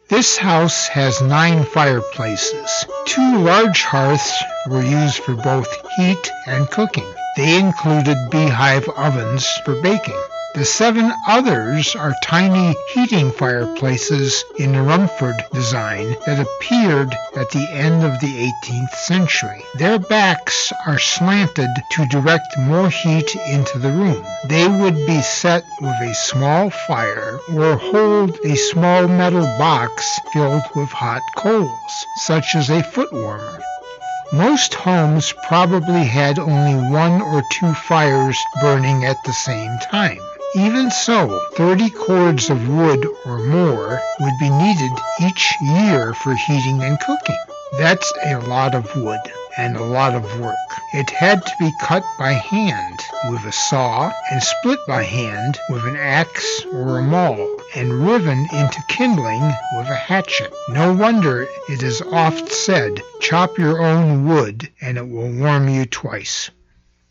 This house has 9 fireplaces. 2 large hearths were used for both heat and cooking. They included beehive ovens for baking. The 7 others are tiny heating fireplaces in the Rumford design that appeared at the end of the 18th century. Their backs are slanted to direct more heat into the room. They would be set with a small fire or hold a small metal box filled with hot coals, such as a foot warmer. Most homes probably had only 1 or 2 fires burning at the same time. Even so, 30 cords of wood or more would be needed each year for heating and cooking. That's a lot of wood and a lot of work. It had to be cut by hand with a saw and split by hand with an axe or a maul and riven into kindling with a hatchet. No wonder it is oft said, chop your own wood and it will warm you twice.